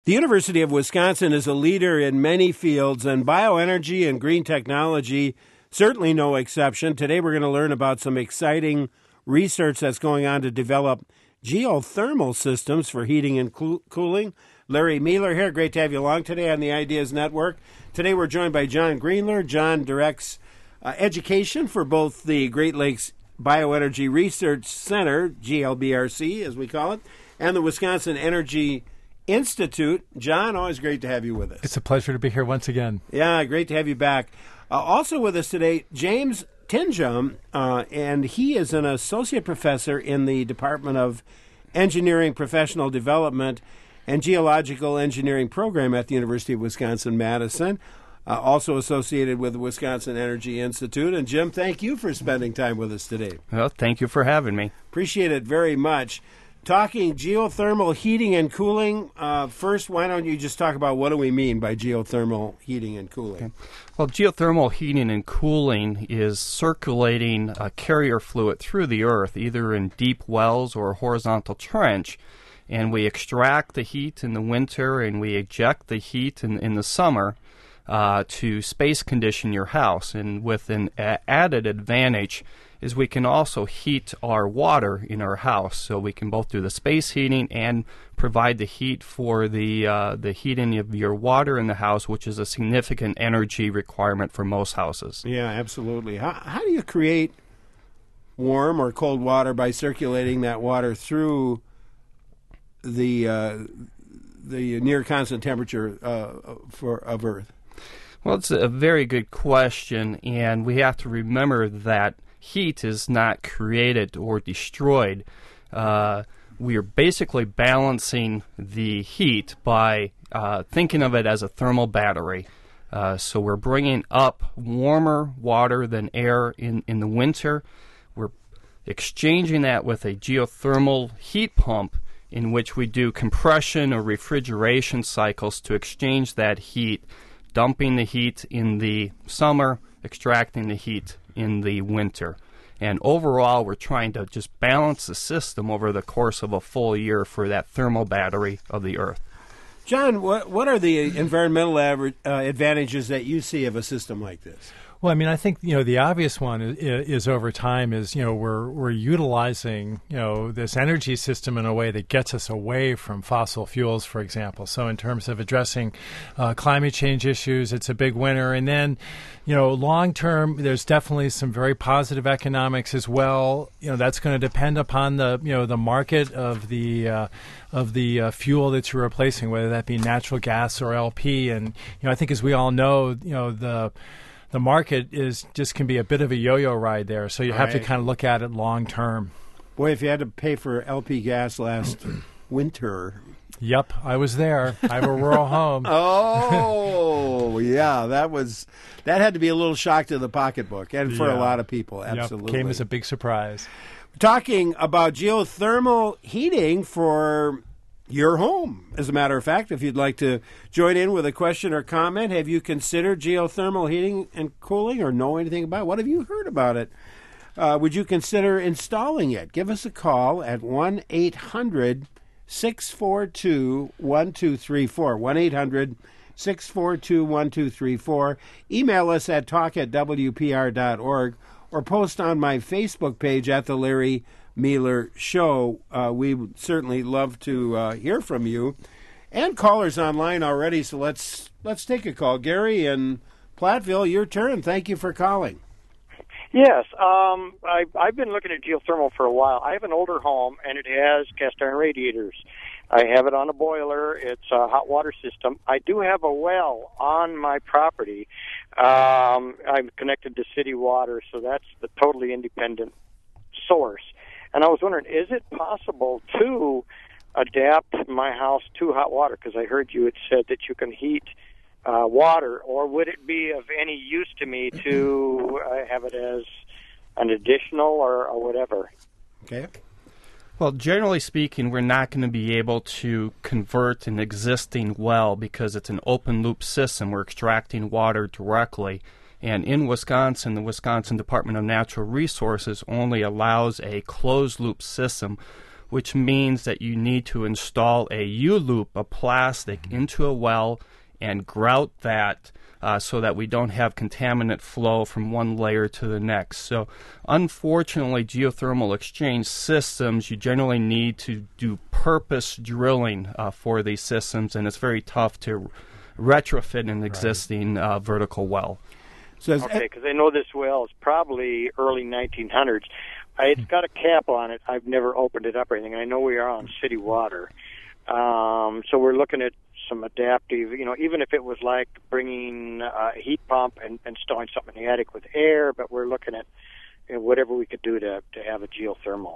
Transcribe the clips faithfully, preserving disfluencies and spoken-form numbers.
The University of Wisconsin is a leader in many fields, and bioenergy and green technology certainly no exception. Today we're going to learn about some exciting research that's going on to develop geothermal systems for heating and coo- cooling. Larry Mealer here. Great to have you along today on the Ideas Network. Today we're joined by John Greenler. John directs uh, education for both the Great Lakes Bioenergy Research Center, G L B R C as we call it, and the Wisconsin Energy Institute. John, always great to have you with us. It's a pleasure to be here once again. Yeah, great to have you back. Uh, also with us today, James Tinjum, uh, and he is an associate professor in the Department of Engineering, Professional Development, and Geological Engineering program at the University of Wisconsin-Madison, uh, also associated with the Wisconsin Energy Institute. And Jim, thank you for spending time with us today. Well, thank you for having me. Appreciate it very much. Talking geothermal heating and cooling. Uh, first, why don't you just talk about what do we mean by geothermal heating and cooling? Okay. Well, geothermal heating and cooling is circulating a carrier fluid through the earth, either in deep wells or a horizontal trench, and we extract the heat in the winter and we eject the heat in, in the summer uh, to space condition your house. And with an a- added advantage is we can also heat our water in our house, so we can both do the space heating and provide the heat for the uh, the heating of your water in the house, which is a significant energy requirement for most houses. Yeah, absolutely. How, how do you create warm or cold water by circulating that water through the uh, the near constant temperature uh, for of Earth? Well, it's a very good question, and we have to remember that heat is not created or destroyed. Uh, we are basically balancing the heat by uh, thinking of it as a thermal battery. Uh, so we're bringing up warmer water than air in, in the winter. We're exchanging that with a geothermal heat pump in which we do compression or refrigeration cycles to exchange that heat, dumping the heat in the summer, extracting the heat in the winter. And overall, we're trying to just balance the system over the course of a full year for that thermal battery of the Earth. John, what what are the environmental average, uh, advantages that you see of a system like this? Well, I mean, I think, you know, the obvious one is, is over time is, you know, we're we're utilizing, you know, this energy system in a way that gets us away from fossil fuels, for example. So in terms of addressing uh, climate change issues, it's a big winner. And then, you know, long term, there's definitely some very positive economics as well. You know, that's going to depend upon the, you know, the market of the uh, of the uh, fuel that you're replacing, whether that be natural gas or L P. And, you know, I think as we all know, you know, the The market is just can be a bit of a yo-yo ride there, so you right. have to kind of look at it long term. Boy, if you had to pay for L P gas last winter. Yep, I was there. I have a rural home. Oh, yeah, that was that had to be a little shock to the pocketbook, and for yeah. a lot of people, absolutely. Yep, came as a big surprise. Talking about geothermal heating for your home, as a matter of fact. If you'd like to join in with a question or comment, have you considered geothermal heating and cooling or know anything about it? What have you heard about it? Uh, would you consider installing it? Give us a call at one eight hundred six four two one two three four, one eight hundred six four two one two three four. Email us at talk at w p r dot org or post on my Facebook page at the Larry Mealer Show. Uh, we would certainly love to uh, hear from you, and callers online already. So let's let's take a call. Gary in Platteville, your turn. Thank you for calling. Yes, um, I, I've been looking at geothermal for a while. I have an older home, and it has cast iron radiators. I have it on a boiler. It's a hot water system. I do have a well on my property. Um, I'm connected to city water, so that's the totally independent source. And I was wondering, is it possible to adapt my house to hot water? Because I heard you had said that you can heat uh, water, or would it be of any use to me to uh, have it as an additional or, or whatever? Okay. Well, generally speaking, we're not going to be able to convert an existing well because it's an open-loop system. We're extracting water directly. And in Wisconsin, the Wisconsin Department of Natural Resources only allows a closed-loop system, which means that you need to install a U-loop, a plastic, into a well and grout that uh, so that we don't have contaminant flow from one layer to the next. So unfortunately, geothermal exchange systems, you generally need to do purpose drilling uh, for these systems, and it's very tough to retrofit an existing uh, vertical well. So okay, because I know this well is probably early nineteen hundreds. I, it's got a cap on it. I've never opened it up or anything. I know we are on city water. Um, so we're looking at some adaptive, you know, even if it was like bringing a heat pump and installing something in the attic with air, but we're looking at, you know, whatever we could do to, to have a geothermal.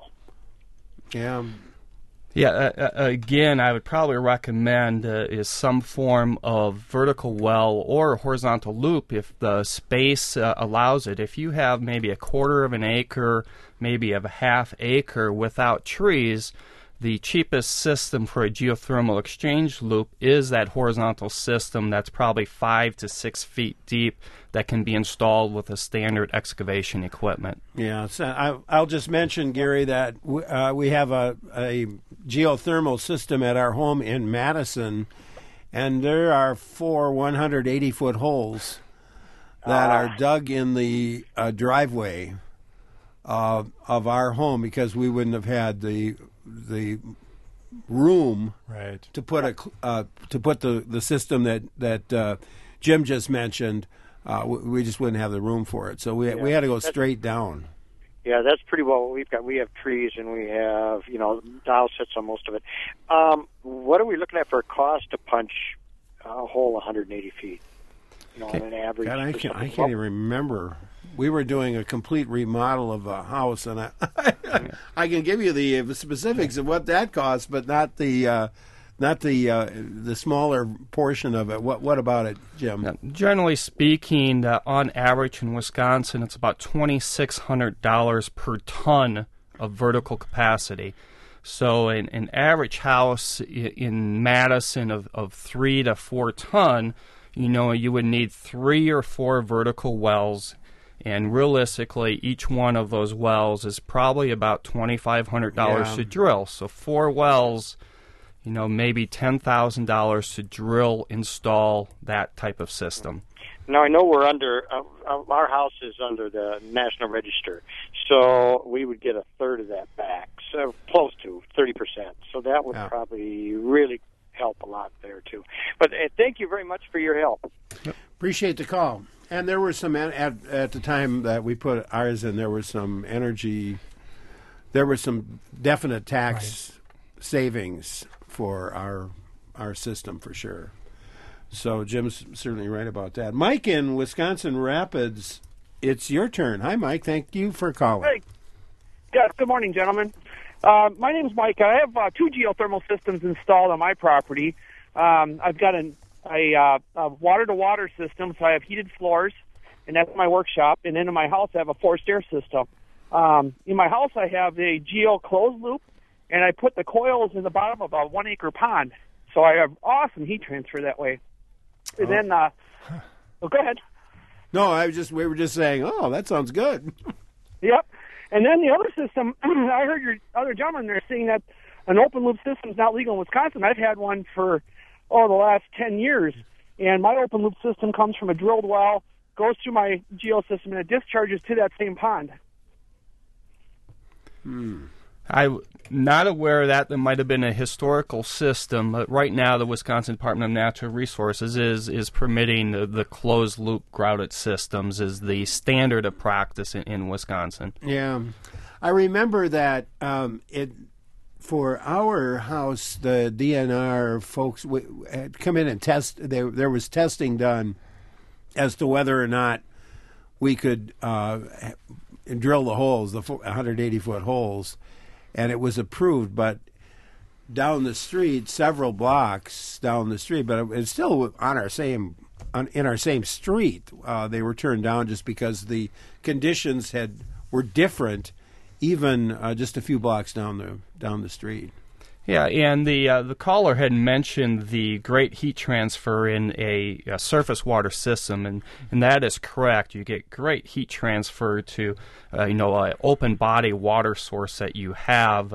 Yeah. Yeah, uh, again, I would probably recommend uh, is some form of vertical well or horizontal loop if the space uh, allows it. If you have maybe a quarter of an acre, maybe of a half acre without trees, the cheapest system for a geothermal exchange loop is that horizontal system that's probably five to six feet deep that can be installed with a standard excavation equipment. Yeah, so I, I'll just mention, Gary, that w- uh, we have a, a geothermal system at our home in Madison, and there are four one hundred eighty foot holes that Ah. are dug in the uh, driveway uh, of our home because we wouldn't have had the the room Right. to put a cl- uh, to put the, the system that that uh, Jim just mentioned. Uh, we, we just wouldn't have the room for it, so we we had to go straight down. Yeah, that's pretty well what we've got. We have trees and we have, you know, the house sits on most of it. Um, what are we looking at for a cost to punch a hole one hundred eighty feet? You know, on an average. God, I for can't I something- can't even remember. We were doing a complete remodel of a house, and I I can give you the specifics of what that cost, but not the uh, not the uh, the smaller portion of it. What what about it, Jim? Now, generally speaking, uh, on average in Wisconsin, it's about twenty-six hundred dollars per ton of vertical capacity. So an, an average house i- in Madison of, of three to four ton, you know, you would need three or four vertical wells. And realistically, each one of those wells is probably about twenty-five hundred dollars Yeah. to drill. So four wells, you know, maybe ten thousand dollars to drill, install that type of system. Now, I know we're under, uh, uh, our house is under the National Register, so we would get a third of that back, so close to thirty percent. So that would Yeah. probably really help a lot there, too. But uh, thank you very much for your help. Appreciate the call. And there were some at at the time that we put ours in. There was some energy. There were some definite tax savings for our our system for sure. So Jim's certainly right about that. Mike in Wisconsin Rapids, it's your turn. Hi, Mike. Thank you for calling. Hey. Yes, good morning, gentlemen. Uh, my name is Mike. I have uh, two geothermal systems installed on my property. Um, I've got an, a, uh, a water-to-water system, so I have heated floors, and that's my workshop. And then in my house, I have a forced air system. Um, in my house, I have a geo closed loop, and I put the coils in the bottom of a one-acre pond. So I have awesome heat transfer that way. And Oh. then, uh, oh, go ahead. No, I was just we were just saying, oh, that sounds good. Yep. And then the other system, I heard your other gentleman there saying that an open loop system is not legal in Wisconsin. I've had one for, oh, the last ten years. And my open loop system comes from a drilled well, goes through my geo system, and it discharges to that same pond. I'm not aware of that. There might have been a historical system, but right now the Wisconsin Department of Natural Resources is is permitting the, the closed-loop grouted systems as the standard of practice in, in Wisconsin. Yeah, I remember that um, it for our house, the D N R folks w- had come in and test. There, there was testing done as to whether or not we could uh, drill the holes, the one hundred eighty foot holes, and it was approved. But down the street, several blocks down the street, but it's still on our same on, in our same street. Uh, they were turned down just because the conditions had were different, even uh, just a few blocks down the down the street. Yeah, and the uh, the caller had mentioned the great heat transfer in a, a surface water system, and, and that is correct. You get great heat transfer to, uh, you know, an open body water source that you have. Uh,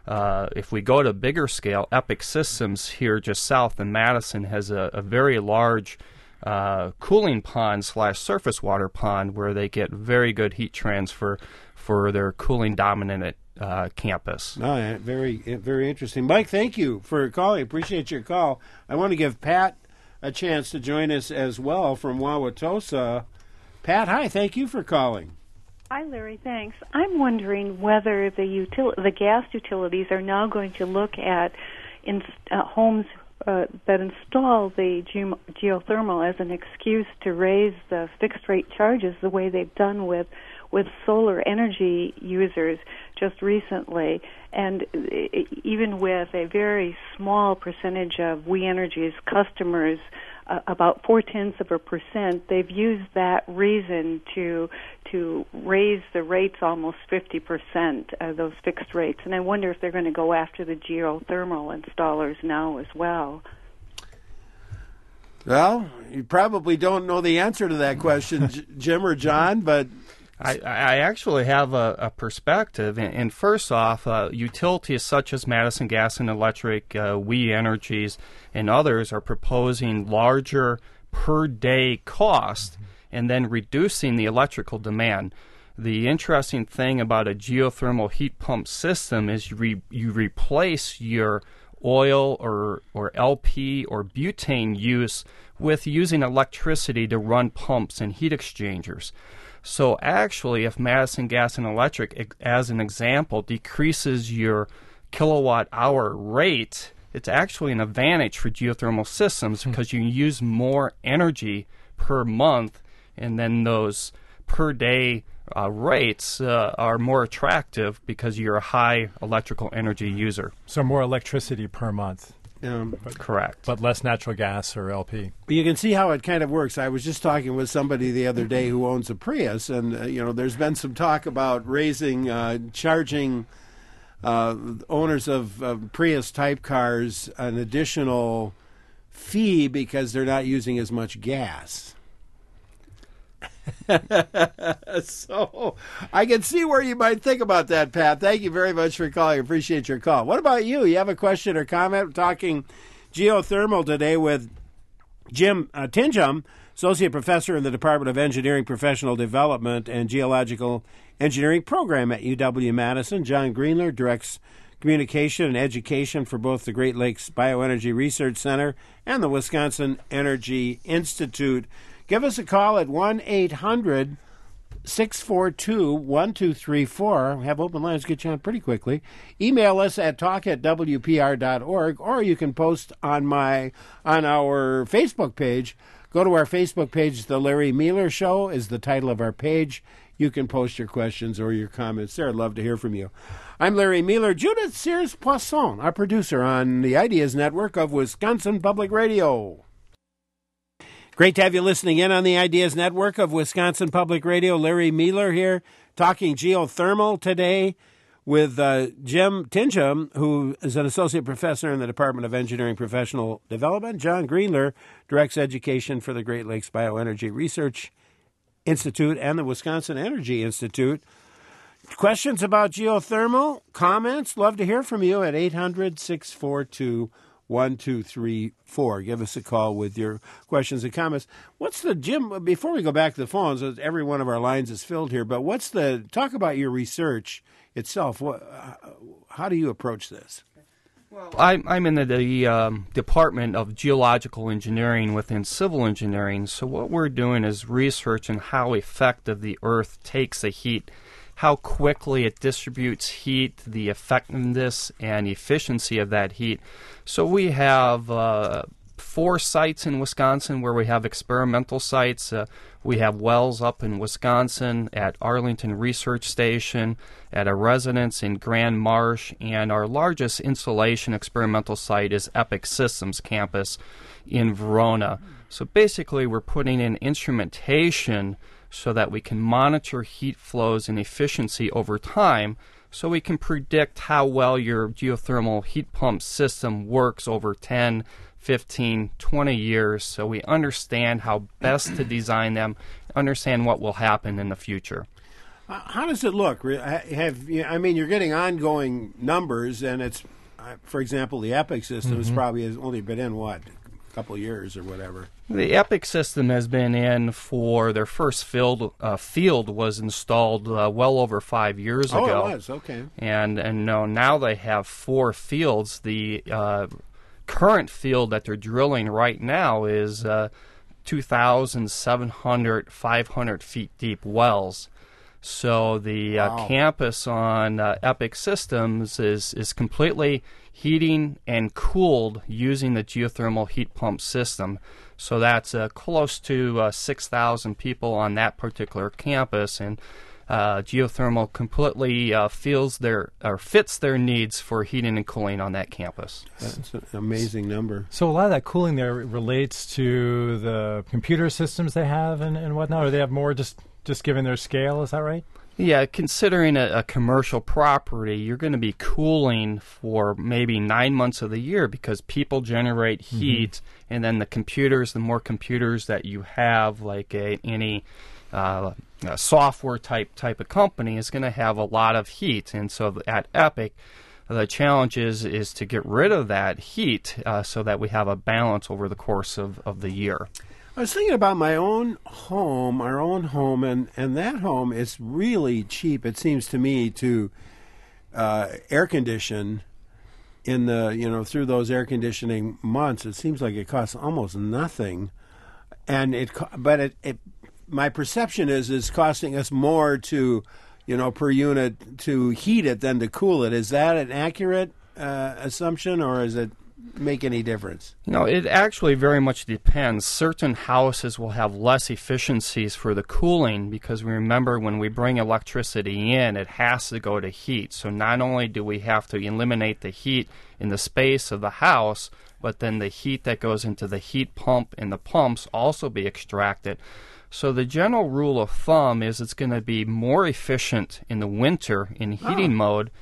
Uh, if we go to bigger scale, Epic Systems here just south in Madison has a, a very large uh, cooling pond slash surface water pond where they get very good heat transfer for their cooling dominant uh, campus. Oh, yeah, very, very interesting. Mike, thank you for calling. Appreciate your call. I want to give Pat a chance to join us as well from Wauwatosa. Pat, hi. Thank you for calling. Hi, Larry. Thanks. I'm wondering whether the util- the gas utilities are now going to look at in, uh, homes uh, that install the ge- geothermal as an excuse to raise the fixed rate charges the way they've done with with solar energy users just recently, and even with a very small percentage of We Energy's customers, uh, about four tenths of a percent, they've used that reason to to raise the rates almost fifty percent, uh, those fixed rates. And I wonder if they're going to go after the geothermal installers now as well. Well, you probably don't know the answer to that question, J- Jim or John, but I, I actually have a, a perspective, and, and first off, uh, utilities such as Madison Gas and Electric, uh, We Energies, and others are proposing larger per-day cost and then reducing the electrical demand. The interesting thing about a geothermal heat pump system is you, re, you replace your oil or, or L P or butane use with using electricity to run pumps and heat exchangers. So actually, if Madison Gas and Electric, as an example, decreases your kilowatt hour rate, it's actually an advantage for geothermal systems because you use more energy per month, and then those per day uh, rates uh, are more attractive because you're a high electrical energy user. So more electricity per month. Um, but, Correct. But less natural gas or L P. But you can see how it kind of works. I was just talking with somebody the other day who owns a Prius, and uh, you know, there's been some talk about raising, uh, charging uh, owners of uh, Prius-type cars an additional fee because they're not using as much gas. So I can see where you might think about that, Pat. Thank you very much for calling. Appreciate your call. What about you? You have a question or comment? We're talking geothermal today with Jim uh, Tinjum, Associate Professor in the Department of Engineering, Professional Development, and Geological Engineering Program at U W-Madison. John Greenler directs communication and education for both the Great Lakes Bioenergy Research Center and the Wisconsin Energy Institute. Give us a call at one eight hundred six four two one two three four. We have open lines, get you on pretty quickly. Email us at talk at w p r dot org, or you can post on my on our Facebook page. Go to our Facebook page. The Larry Mealer Show is the title of our page. You can post your questions or your comments there. I'd love to hear from you. I'm Larry Mealer. Judith Sears-Poisson, our producer on the Ideas Network of Wisconsin Public Radio. Great to have you listening in on the Ideas Network of Wisconsin Public Radio. Larry Mealer here, talking geothermal today with uh, Jim Tinjum, who is an associate professor in the Department of Engineering Professional Development. John Greenler directs education for the Great Lakes Bioenergy Research Institute and the Wisconsin Energy Institute. Questions about geothermal? Comments? Love to hear from you at eight hundred six four two one two three four. Give us a call with your questions and comments. What's the, Jim, before we go back to the phones, every one of our lines is filled here, but what's the, talk about your research itself. What, how do you approach this? Well, I'm, I'm in the, the um, Department of Geological Engineering within Civil Engineering, so what we're doing is researching how effective the Earth takes the heat, how quickly it distributes heat, the effectiveness and efficiency of that heat. So we have uh, four sites in Wisconsin where we have experimental sites. Uh, we have wells up in Wisconsin at Arlington Research Station, at a residence in Grand Marsh, and our largest installation experimental site is Epic Systems campus in Verona. So basically we're putting in instrumentation so that we can monitor heat flows and efficiency over time, so we can predict how well your geothermal heat pump system works over ten, fifteen, twenty years, so we understand how best to design them, understand what will happen in the future. How, how does it look? Re- ha- Have you, I mean, you're getting ongoing numbers, and it's, uh, for example, the EPIC system has probably has only been in what, a couple of years or whatever. The EPIC system has been in for their first field. Uh, field was installed uh, well over five years Oh, ago. it was okay. And and no, now they have four fields. The uh, current field that they're drilling right now is uh, two thousand seven hundred, five hundred feet deep wells. So the uh, Wow. campus on uh, EPIC Systems is, is completely heating and cooled using the geothermal heat pump system. So that's uh, close to uh, six thousand people on that particular campus, and uh, geothermal completely uh, feels their or fits their needs for heating and cooling on that campus. That's an amazing number. So a lot of that cooling there relates to the computer systems they have and, and whatnot, or they have more just, just given their scale, is that right? Yeah, considering a, a commercial property, you're going to be cooling for maybe nine months of the year because people generate heat, mm-hmm. and then the computers, the more computers that you have, like a, any uh, a software type type of company, is going to have a lot of heat. And so at EPIC, the challenge is, is to get rid of that heat uh, so that we have a balance over the course of, of the year. I was thinking about my own home, our own home, and, and that home is really cheap, it seems to me, to uh, air condition in the, you know, through those air conditioning months. It seems like it costs almost nothing. And it, co- but it, it, my perception is it's costing us more to, you know, per unit to heat it than to cool it. Is that an accurate uh, assumption, or is it make any difference? You know, it actually very much depends. Certain houses will have less efficiencies for the cooling because we remember when we bring electricity in, it has to go to heat. So not only do we have to eliminate the heat in the space of the house, but then the heat that goes into the heat pump and the pumps also be extracted. So the general rule of thumb is it's going to be more efficient in the winter in heating oh. mode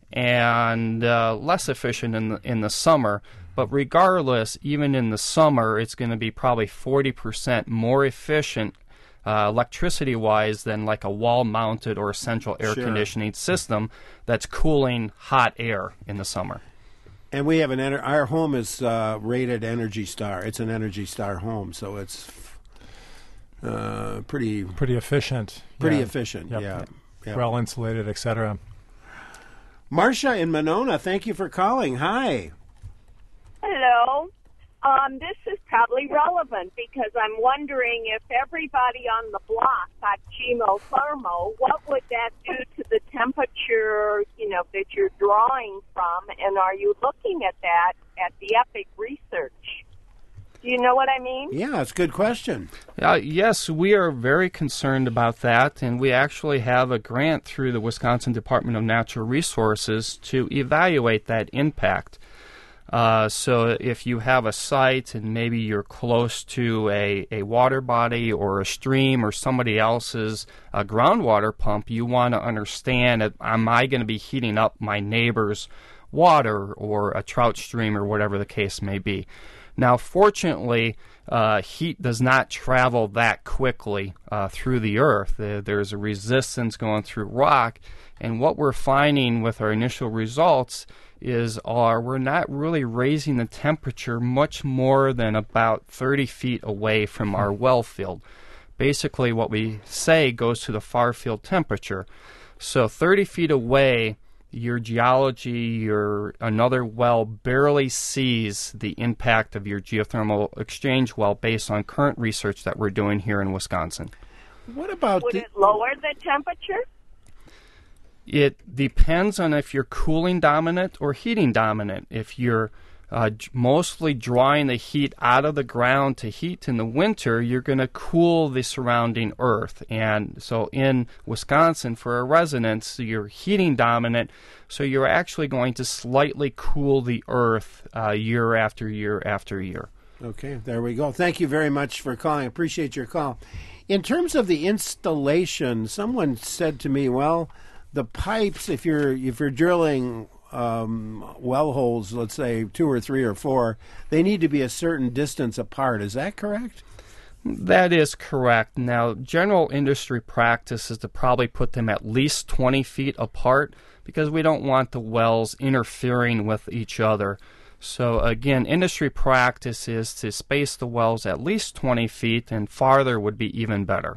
and uh, less efficient in the, in the summer. But regardless, even in the summer, it's going to be probably forty percent more efficient uh, electricity-wise than like a wall-mounted or a central air sure. conditioning system that's cooling hot air in the summer. And we have an, ener- our home is uh, rated Energy Star. It's an Energy Star home, so it's uh, pretty... Pretty efficient. Pretty yeah. efficient, yep. yeah. Yep. Well insulated, et cetera. Marcia in Monona, thank you for calling. Hi. Hello. Um, this is probably relevant because I'm wondering if everybody on the block got geothermal, what would that do to the temperature, you know, that you're drawing from, and are you looking at that at the EPIC research? Do you know what I mean? Yeah, it's a good question. Uh, yes, we are very concerned about that, and we actually have a grant through the Wisconsin Department of Natural Resources to evaluate that impact. Uh, so if you have a site and maybe you're close to a, a water body or a stream or somebody else's uh, groundwater pump, you want to understand, am I going to be heating up my neighbor's water or a trout stream or whatever the case may be? Now, fortunately, uh, heat does not travel that quickly uh, through the earth. Uh, there's a resistance going through rock, and what we're finding with our initial results is our, we're not really raising the temperature much more than about thirty feet away from our well field. Basically, what we say goes to the far field temperature. So thirty feet away, your geology, your another well barely sees the impact of your geothermal exchange well based on current research that we're doing here in Wisconsin. What about Would the... it lower the temperature? It depends on if you're cooling dominant or heating dominant. If you're uh, mostly drawing the heat out of the ground to heat in the winter, you're going to cool the surrounding earth. And so in Wisconsin, for our residents, you're heating dominant, so you're actually going to slightly cool the earth uh, year after year after year. Okay, there we go. Thank you very much for calling. I appreciate your call. In terms of the installation, someone said to me, well, the pipes, if you're if you're drilling um, well holes, let's say two or three or four, they need to be a certain distance apart. Is that correct? That is correct. Now, general industry practice is to probably put them at least twenty feet apart because we don't want the wells interfering with each other. So again, industry practice is to space the wells at least twenty feet, and farther would be even better.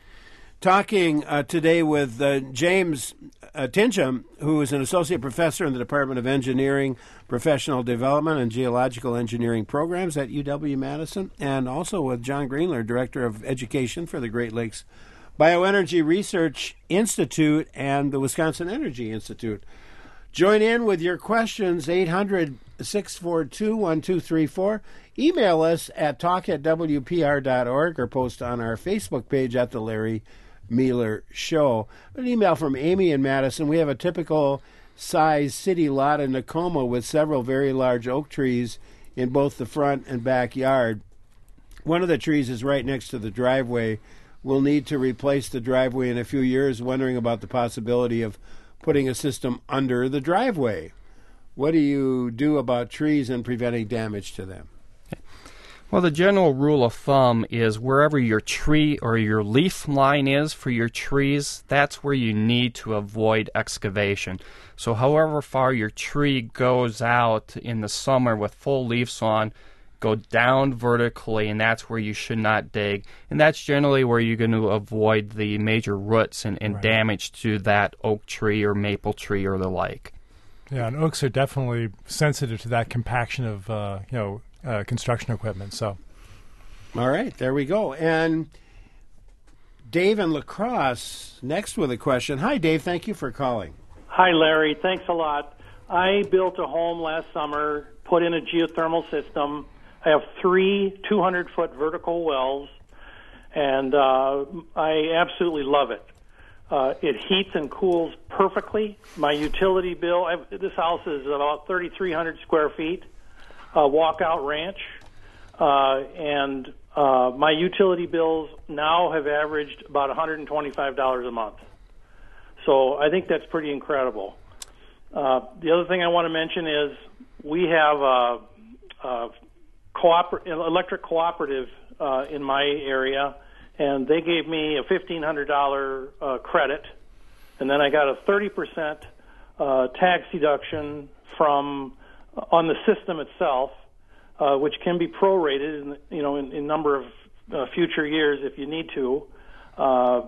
Talking uh, today with uh, James uh, Tincham, who is an associate professor in the Department of Engineering, Professional Development, and Geological Engineering Programs at U W-Madison, and also with John Greenler, Director of Education for the Great Lakes Bioenergy Research Institute and the Wisconsin Energy Institute. Join in with your questions, eight hundred, six four two, one two three four. Email us at talk at w p r dot org or post on our Facebook page at The Larry Mueller Show. An email from Amy in Madison. We have a typical size city lot in Tacoma with several very large oak trees in both the front and backyard. One of the trees is right next to the driveway. We'll need to replace the driveway in a few years, wondering about the possibility of putting a system under the driveway. What do you do about trees and preventing damage to them? Well, the general rule of thumb is wherever your tree or your leaf line is for your trees, that's where you need to avoid excavation. So however far your tree goes out in the summer with full leaves on, go down vertically, and that's where you should not dig. And that's generally where you're going to avoid the major roots and, and right. damage to that oak tree or maple tree or the like. Yeah, and oaks are definitely sensitive to that compaction of, uh, you know, uh, construction equipment. So, all right, there we go. And Dave in La Crosse next with a question. Hi, Dave. Thank you for calling. Hi, Larry. Thanks a lot. I built a home last summer, put in a geothermal system. I have three two hundred foot vertical wells, and uh, I absolutely love it. Uh, it heats and cools perfectly. My utility bill, I've, this house is about thirty-three hundred square feet, a walkout ranch, uh, and uh, my utility bills now have averaged about one hundred twenty-five dollars a month. So I think that's pretty incredible. Uh, the other thing I want to mention is we have a, a cooper- electric cooperative uh, in my area, and they gave me a fifteen hundred dollars uh, credit, and then I got a thirty percent uh, tax deduction from uh, on the system itself, uh, which can be prorated, in, you know, in a number of uh, future years if you need to. Uh,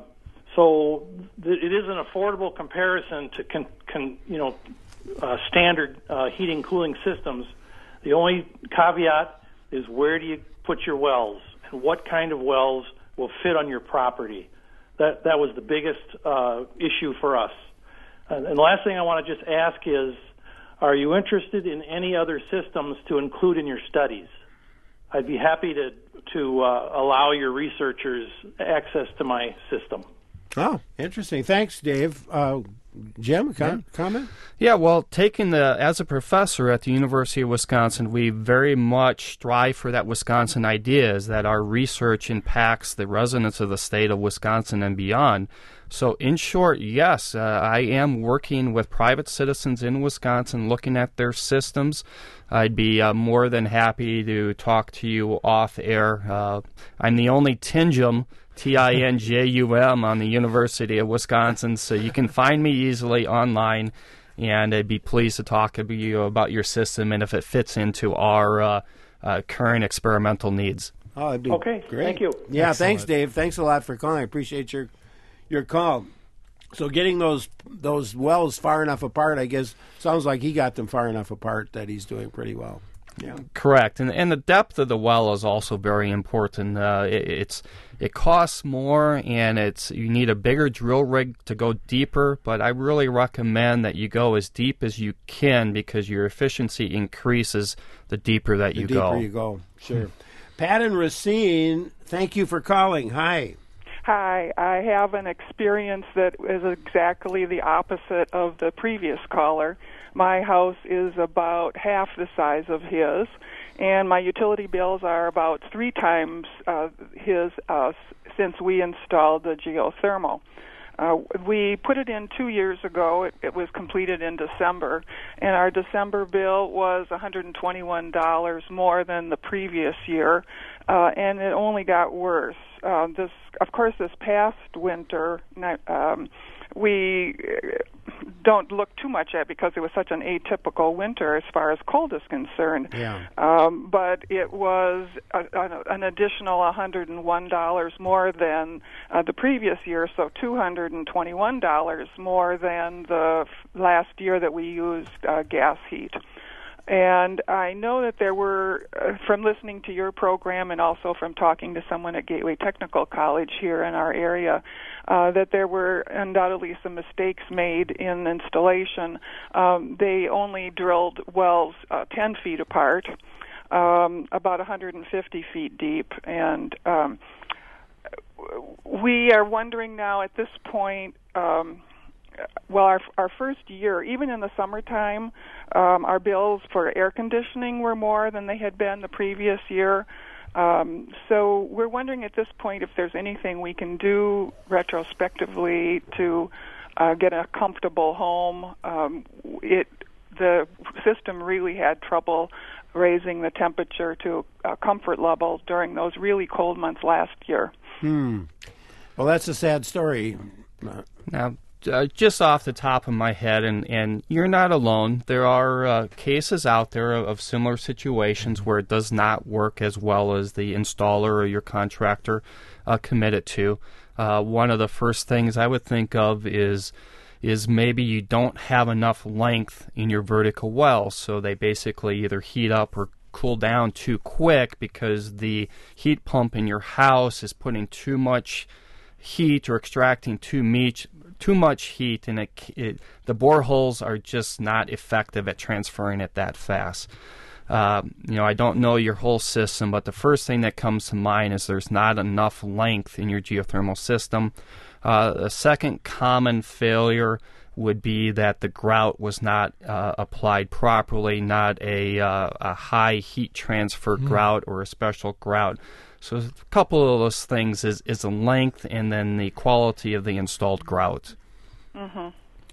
so th- it is an affordable comparison to, con- con- you know, uh, standard uh, heating cooling systems. The only caveat is where do you put your wells and what kind of wells will fit on your property. That that was the biggest uh, issue for us. And, and the last thing I want to just ask is, are you interested in any other systems to include in your studies? I'd be happy to to uh, allow your researchers access to my system. Oh, interesting. Thanks, Dave. Uh, Jim, com- yeah. comment? Yeah, well, taking the as a professor at the University of Wisconsin, we very much strive for that Wisconsin idea, is that our research impacts the residents of the state of Wisconsin and beyond. So, in short, yes, uh, I am working with private citizens in Wisconsin, looking at their systems. I'd be uh, more than happy to talk to you off air. Uh, I'm the only Tinjum, T I N J U M, on the University of Wisconsin, so you can find me easily online, and I'd be pleased to talk to you about your system and if it fits into our uh, uh, current experimental needs. Oh, that'd be okay, great. Thank you. Yeah, Excellent. Thanks, Dave. Thanks a lot for calling. I appreciate your your call. So getting those those wells far enough apart, I guess, sounds like he got them far enough apart that he's doing pretty well. Yeah. Correct, and and the depth of the well is also very important. Uh, it, it's it costs more, and it's you need a bigger drill rig to go deeper. But I really recommend that you go as deep as you can because your efficiency increases the deeper that the you deeper go. you go, sure. Pat and Racine, thank you for calling. Hi. Hi, I have an experience that is exactly the opposite of the previous caller. My house is about half the size of his, and my utility bills are about three times uh, his uh, since we installed the geothermal. Uh, we put it in two years ago. It, it was completed in December, and our December bill was one hundred twenty-one dollars more than the previous year. uh, and it only got worse. Uh, this, of course, this past winter, um, we don't look too much at because it was such an atypical winter as far as cold is concerned. Yeah. Um, but it was a, a, an additional one hundred one dollars more than uh, the previous year, so two hundred twenty-one dollars more than the f- last year that we used uh, gas heat. And I know that there were, uh, from listening to your program and also from talking to someone at Gateway Technical College here in our area, uh, that there were undoubtedly some mistakes made in installation. Um, they only drilled wells uh, ten feet apart, um, about one hundred fifty feet deep, and um, we are wondering now at this point, um, well, our our first year, even in the summertime, um, our bills for air conditioning were more than they had been the previous year. Um, so we're wondering at this point if there's anything we can do retrospectively to uh, get a comfortable home. Um, it the system really had trouble raising the temperature to a comfort level during those really cold months last year. Hmm. Well, that's a sad story. Now, Uh, just off the top of my head, and, and you're not alone, there are uh, cases out there of, of similar situations where it does not work as well as the installer or your contractor uh, committed to. Uh, one of the first things I would think of is is maybe you don't have enough length in your vertical well, so they basically either heat up or cool down too quick because the heat pump in your house is putting too much heat or extracting too much too much heat, and it, it, the boreholes are just not effective at transferring it that fast. Uh, you know, I don't know your whole system, but the first thing that comes to mind is there's not enough length in your geothermal system. Uh, a second common failure would be that the grout was not uh, applied properly, not a, uh, a high heat transfer mm. grout or a special grout. So a couple of those things is, is the length and then the quality of the installed grout. Mm-hmm.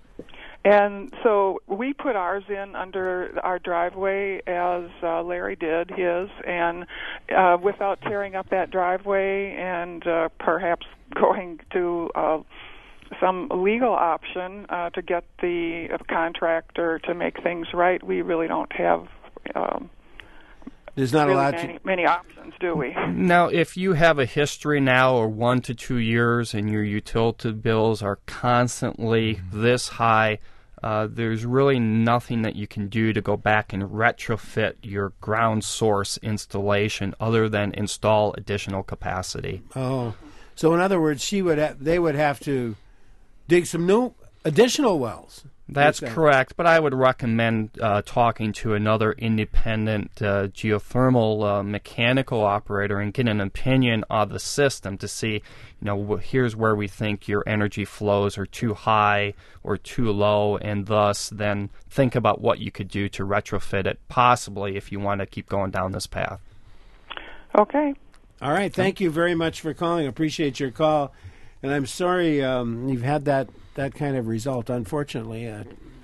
And so we put ours in under our driveway as uh, Larry did his, and uh, without tearing up that driveway and uh, perhaps going to uh, some legal option uh, to get the contractor to make things right, we really don't have um, There's not really a lot many, to... many options, do we? Now, if you have a history now or one to two years and your utility bills are constantly this high, uh, there's really nothing that you can do to go back and retrofit your ground source installation other than install additional capacity. Oh, so in other words, she would ha- they would have to dig some new additional wells. That's correct, but I would recommend uh, talking to another independent uh, geothermal uh, mechanical operator and get an opinion of the system to see, you know, here's where we think your energy flows are too high or too low, and thus then think about what you could do to retrofit it, possibly if you want to keep going down this path. Okay. All right, thank you very much for calling. Appreciate your call, and I'm sorry um, you've had that. that kind of result, unfortunately. Uh,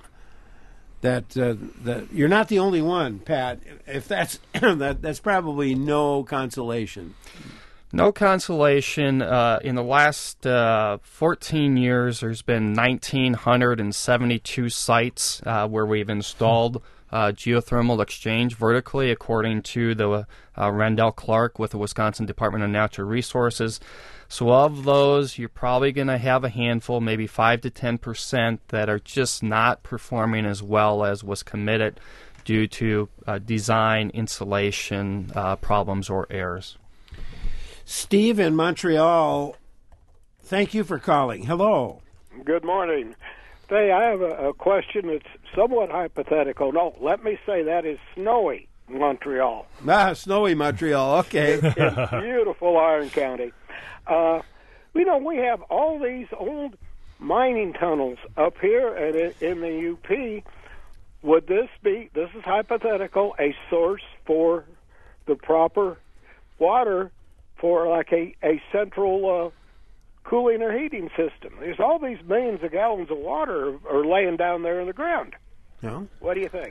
that uh, that you're not the only one, Pat. If that's that, that's probably no consolation. No consolation. Uh, in the last uh, fourteen years, there's been one thousand nine hundred seventy-two sites uh, where we've installed uh, geothermal exchange vertically, according to the uh, Rendell Clark with the Wisconsin Department of Natural Resources. So of those, you're probably going to have a handful, maybe five to ten percent, that are just not performing as well as was committed due to uh, design, installation uh, problems or errors. Steve in Montreal, thank you for calling. Hello. Good morning. Hey, I have a, a question that's somewhat hypothetical. No, let me say that is snowy Montreal. Ah, snowy Montreal, okay. It's beautiful Iron County. Uh, you know, we have all these old mining tunnels up here and in the U P. Would this be, this is hypothetical, a source for the proper water for like a, a central uh, cooling or heating system? There's all these millions of gallons of water are laying down there in the ground. No? What do you think?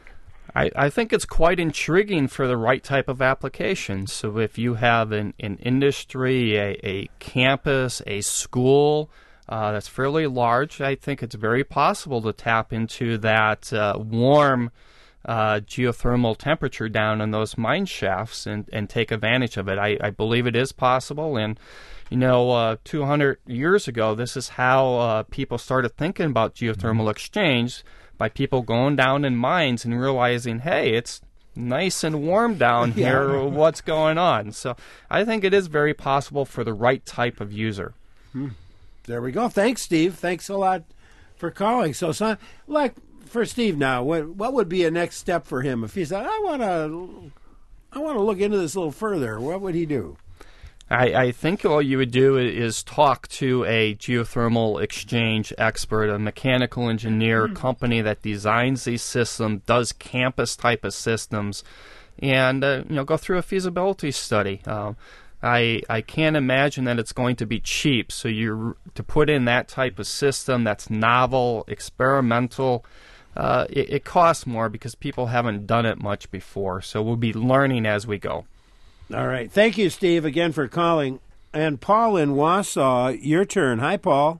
I, I think it's quite intriguing for the right type of application. So if you have an, an industry, a, a campus, a school uh, that's fairly large, I think it's very possible to tap into that uh, warm uh, geothermal temperature down in those mine shafts and, and take advantage of it. I, I believe it is possible. And, you know, uh, two hundred years ago, this is how uh, people started thinking about geothermal exchange, by people going down in mines and realizing, hey, it's nice and warm down Yeah. here. What's going on? So I think it is very possible for the right type of user. Hmm. There we go. Thanks, Steve. Thanks a lot for calling. So, son, like for Steve now, what what would be a next step for him if he said, I want to, I want to look into this a little further? What would he do? I, I think all you would do is talk to a geothermal exchange expert, a mechanical engineer Mm. company that designs these systems, does campus type of systems, and uh, you know, go through a feasibility study. Uh, I I can't imagine that it's going to be cheap. So you to put in that type of system that's novel, experimental. Uh, it, it costs more because people haven't done it much before. So we'll be learning as we go. All right. Thank you, Steve, again for calling. And Paul in Wausau, your turn. Hi, Paul.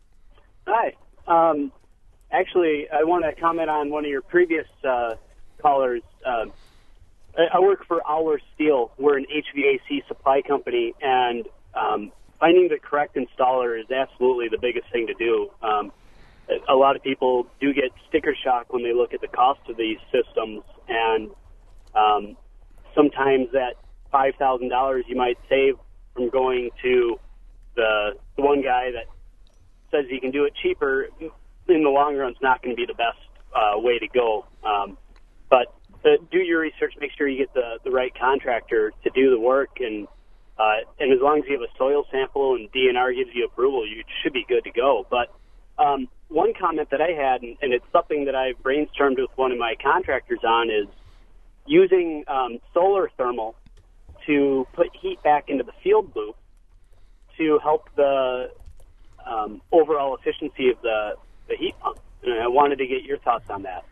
Hi. Um, actually, I want to comment on one of your previous uh, callers. Uh, I I work for Auer Steel. We're an H V A C supply company, and um, finding the correct installer is absolutely the biggest thing to do. Um, a lot of people do get sticker shock when they look at the cost of these systems, and um, sometimes that five thousand dollars you might save from going to the, the one guy that says he can do it cheaper, in the long run, it's not going to be the best uh, way to go. Um, but uh, do your research, make sure you get the, the right contractor to do the work, and uh, and as long as you have a soil sample and D N R gives you approval, you should be good to go. But um, one comment that I had, and, and it's something that I've brainstormed with one of my contractors on, is using um, solar thermal to put heat back into the field loop to help the um, overall efficiency of the, the heat pump. And I wanted to get your thoughts on that.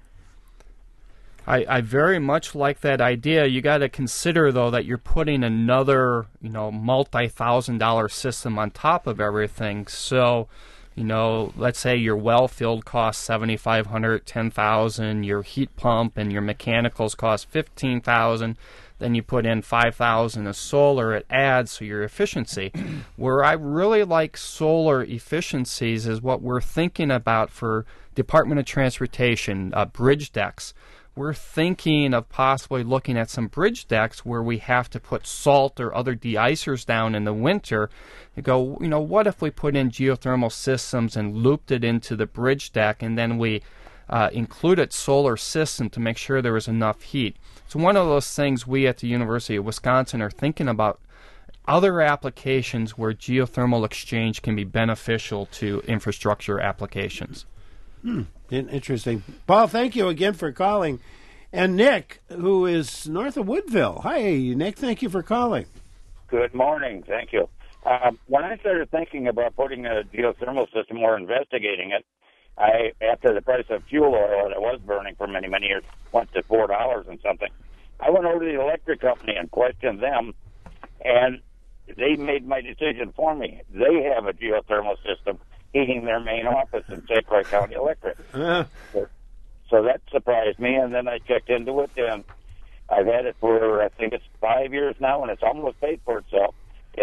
I, I very much like that idea. You got to consider, though, that you're putting another, you know, multi-thousand dollar system on top of everything. So, you know, let's say your well field costs seventy-five hundred dollars, ten thousand dollars, your heat pump and your mechanicals cost fifteen thousand dollars. Then you put in five thousand dollars of solar, it adds to your efficiency. Where I really like solar efficiencies is what we're thinking about for Department of Transportation, uh, bridge decks. We're thinking of possibly looking at some bridge decks where we have to put salt or other de-icers down in the winter. You go, you know, what if we put in geothermal systems and looped it into the bridge deck, and then we uh, included solar system to make sure there was enough heat. It's one of those things we at the University of Wisconsin are thinking about, other applications where geothermal exchange can be beneficial to infrastructure applications. Hmm. Interesting. Paul, thank you again for calling. And Nick, who is north of Woodville. Hi, Nick. Thank you for calling. Good morning. Thank you. Um, when I started thinking about putting a geothermal system or investigating it, I, after the price of fuel oil that was burning for many, many years went to four dollars and something, I went over to the electric company and questioned them, and they made my decision for me. They have a geothermal system heating their main office in Saint Croix County Electric. Uh. So, so that surprised me, and then I checked into it, and I've had it for, I think it's five years now, and it's almost paid for itself.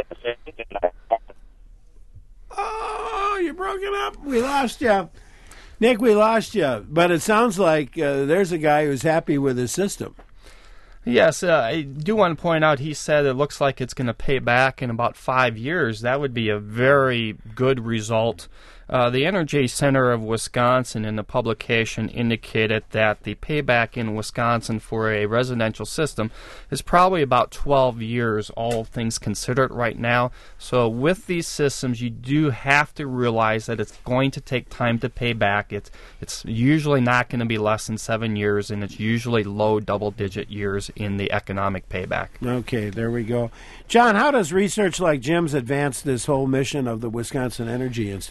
Oh, you broke it up. We lost you. Nick, we lost you. But it sounds like uh, there's a guy who's happy with his system. Yes, uh, I do want to point out, he said it looks like it's going to pay back in about five years. That would be a very good result. Uh, the Energy Center of Wisconsin in the publication indicated that the payback in Wisconsin for a residential system is probably about twelve years, all things considered right now. So with these systems, you do have to realize that it's going to take time to pay back. It's, it's usually not going to be less than seven years, and it's usually low double-digit years in the economic payback. Okay, there we go. John, how does research like Jim's advance this whole mission of the Wisconsin Energy Institute?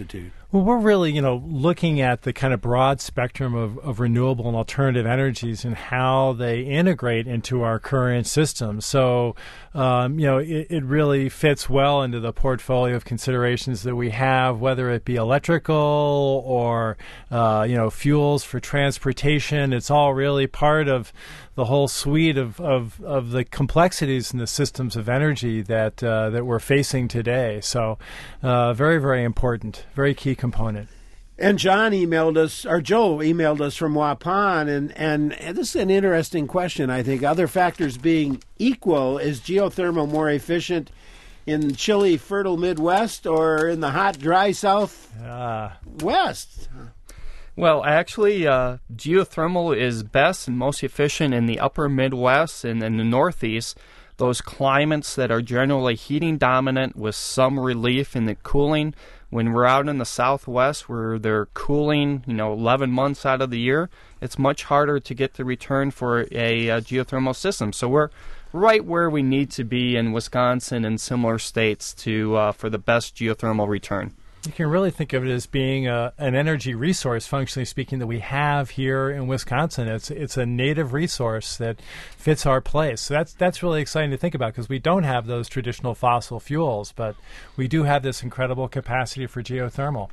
Well, we're really, you know, looking at the kind of broad spectrum of, of renewable and alternative energies and how they integrate into our current system. So, um, you know, it, it really fits well into the portfolio of considerations that we have, whether it be electrical or, uh, you know, fuels for transportation. It's all really part of the whole suite of, of, of the complexities in the systems of energy that uh, that we're facing today. So, uh, very, very important, very key component. And John emailed us, or Joe emailed us from Waupun, and, and, and this is an interesting question, I think. Other factors being equal, is geothermal more efficient in chilly, fertile Midwest or in the hot, dry South uh. West? Well, actually, uh, geothermal is best and most efficient in the upper Midwest and in the Northeast, those climates that are generally heating dominant with some relief in the cooling. When we're out in the Southwest where they're cooling, you know, eleven months out of the year, it's much harder to get the return for a, a geothermal system. So we're right where we need to be in Wisconsin and similar states to uh, for the best geothermal return. You can really think of it as being a, an energy resource, functionally speaking, that we have here in Wisconsin. It's it's a native resource that fits our place. So that's that's really exciting to think about, because we don't have those traditional fossil fuels, but we do have this incredible capacity for geothermal.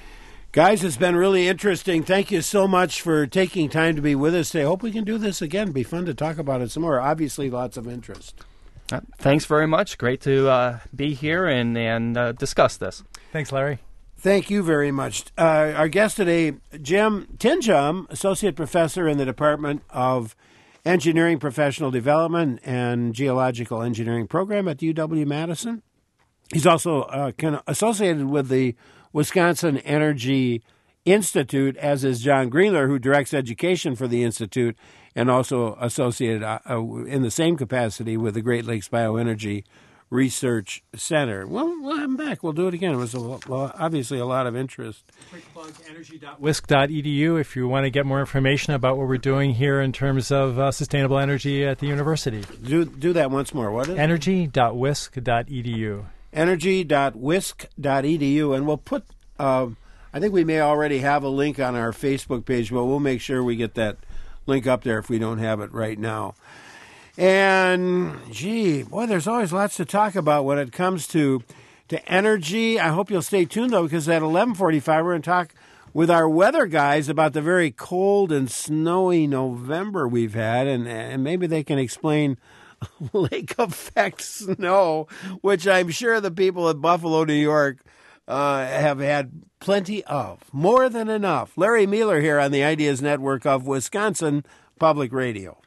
Guys, it's been really interesting. Thank you so much for taking time to be with us today. Hope we can do this again. It'd be fun to talk about it some more. Obviously, lots of interest. Uh, thanks very much. Great to uh, be here and, and uh, discuss this. Thanks, Larry. Thank you very much. Uh, our guest today, Jim Tinjum, Associate Professor in the Department of Engineering Professional Development and Geological Engineering Program at U W-Madison. He's also uh, kind of associated with the Wisconsin Energy Institute, as is John Greenler, who directs education for the Institute, and also associated uh, uh, in the same capacity with the Great Lakes Bioenergy Research Center. Well, we'll have them back. We'll do it again. It was a, well, obviously a lot of interest. Quick plug, energy dot wisc dot e d u if you want to get more information about what we're doing here in terms of uh, sustainable energy at the university. Do do that once more. What is it? energy dot wisc dot e d u. energy dot wisc dot e d u. And we'll put, uh, I think we may already have a link on our Facebook page, but we'll make sure we get that link up there if we don't have it right now. And, gee, boy, there's always lots to talk about when it comes to to energy. I hope you'll stay tuned, though, because at eleven forty-five we're going to talk with our weather guys about the very cold and snowy November we've had, and, and maybe they can explain lake effect snow, which I'm sure the people at Buffalo, New York, uh, have had plenty of, more than enough. Larry Mueller here on the Ideas Network of Wisconsin Public Radio.